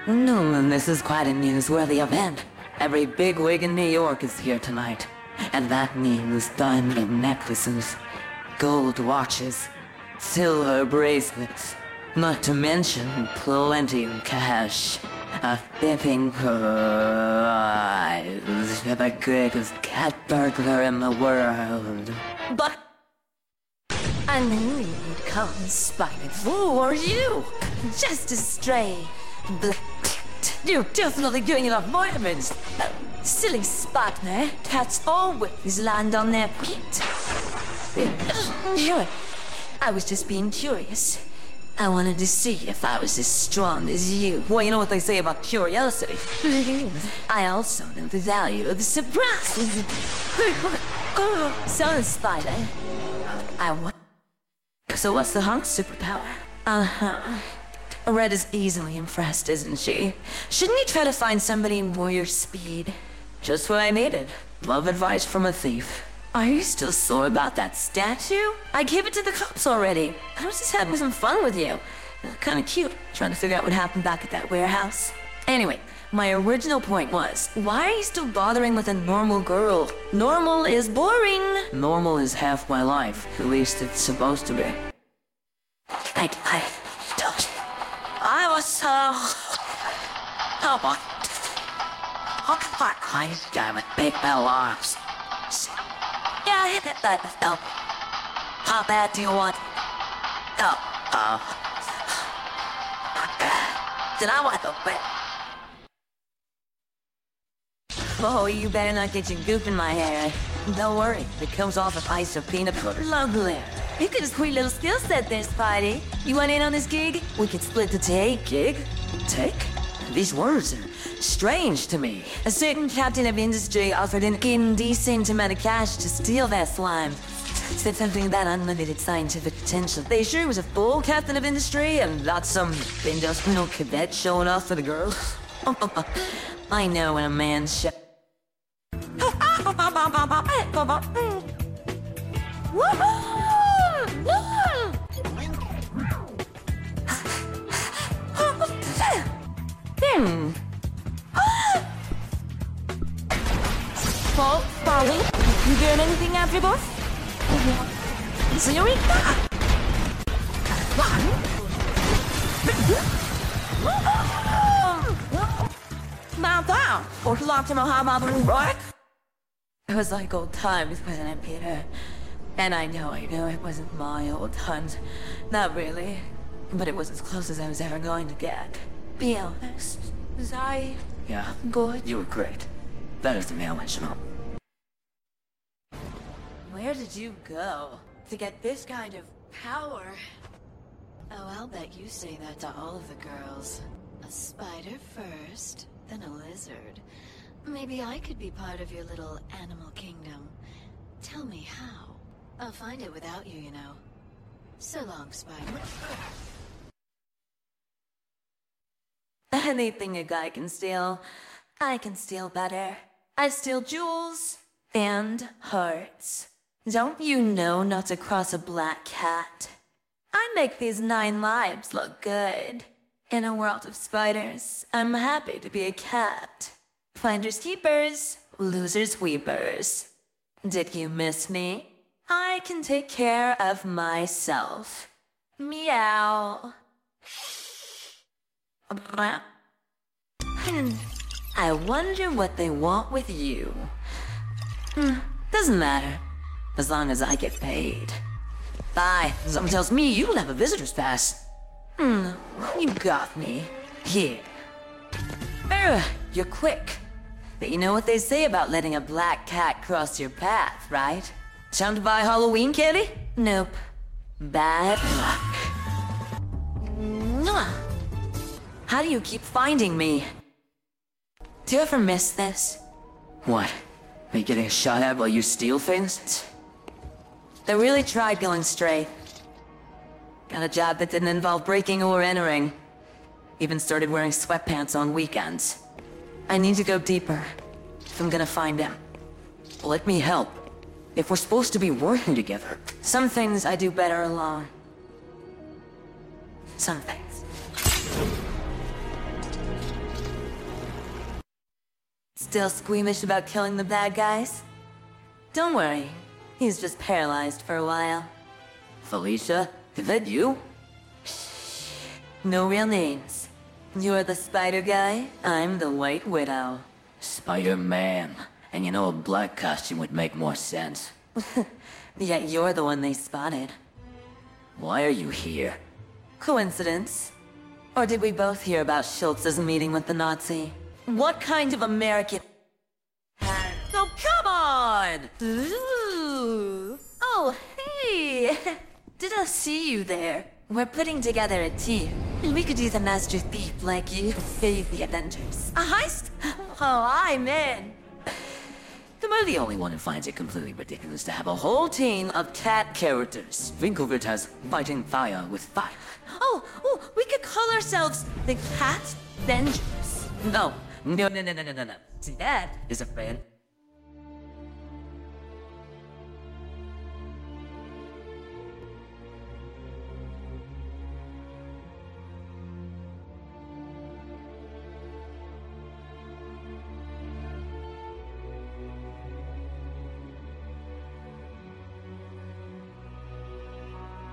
No, this is quite a newsworthy event. Every bigwig in New York is here tonight. And that means diamond necklaces, gold watches, silver bracelets, not to mention plenty of cash. A flipping prize for the greatest cat burglar in the world. But I knew you'd come, Spider. Who are you? Just a stray. You're definitely doing enough vitamins. Silly Spider. Cats always land on their feet. Sure. I was just being curious. I wanted to see if I was as strong as you. Well, you know what they say about curiosity. I also know the value of the surprise. So, Spider, So what's the Hunk's superpower? Red is easily impressed, isn't she? Shouldn't you try to find somebody more your speed? Just what I needed. Love advice from a thief. Are you still sore about that statue? I gave it to the cops already. I was just having some fun with you. Kinda cute, trying to figure out what happened back at that warehouse. Anyway, my original point was, why are you still bothering with a normal girl? Normal is boring. Normal is half my life. At least it's supposed to be. I was so... Oh my... I damn it, big bell arms. Yeah, I hit that. Oh. How bad do you want? Did I want the bit? Oh, you better not get your goop in my hair. Don't worry, it comes off a piece of peanut butter. Lovely. You got a sweet little skill set there, Spidey. You want in on this gig? We could split the take. Gig? Take? These words are strange to me. A certain captain of industry offered an indecent amount of cash to steal that slime. Said something about unlimited scientific potential. They sure was a full captain of industry and not some industrial cadet showing off for the girls. I know when a man's Polly, you doing anything after boss? Señorita! Mount down! Or locked him a hobble, right? It was like old times, wasn't it, Peter? And I know it wasn't my old hunt. Not really. But it was as close as I was ever going to get. Be honest. Was I... Yeah, good? You were great. That is the male mentional. Where did you go to get this kind of power? Oh, I'll bet you say that to all of the girls. A spider first, then a lizard. Maybe I could be part of your little animal kingdom. Tell me how. I'll find it without you, you know. So long, Spider. Anything a guy can steal, I can steal better. I steal jewels and hearts. Don't you know not to cross a black cat? I make these 9 lives look good. In a world of spiders, I'm happy to be a cat. Finders keepers, losers weepers. Did you miss me? I can take care of myself. Meow. I wonder what they want with you. Doesn't matter, as long as I get paid. Bye. Someone tells me you'll have a visitor's pass. You got me. Here. You're quick. But you know what they say about letting a black cat cross your path, right? Time to buy Halloween candy? Nope. Bad luck. Mwah. How do you keep finding me? Do you ever miss this? What? Me getting shot at while you steal things? They really tried going straight. Got a job that didn't involve breaking or entering. Even started wearing sweatpants on weekends. I need to go deeper if I'm gonna find him. Let me help. If we're supposed to be working together. Some things I do better alone. Some things. Still squeamish about killing the bad guys? Don't worry, he's just paralyzed for a while. Felicia, is that you? Shh. No real names. You're the Spider Guy, I'm the White Widow. Spider-Man. And you know a black costume would make more sense. Yet you're the one they spotted. Why are you here? Coincidence. Or did we both hear about Schultz's meeting with the Nazi? What kind of American... Oh, come on! Ooh. Oh, hey! Did I see you there? We're putting together a team. We could use a master thief like you to save the Avengers. A heist? Oh, I'm in. Am I the only one who finds it completely ridiculous to have a whole team of cat characters? Winklevoss fighting fire with fire. Oh, we could call ourselves the Cat Avengers. No. See, that is a fan.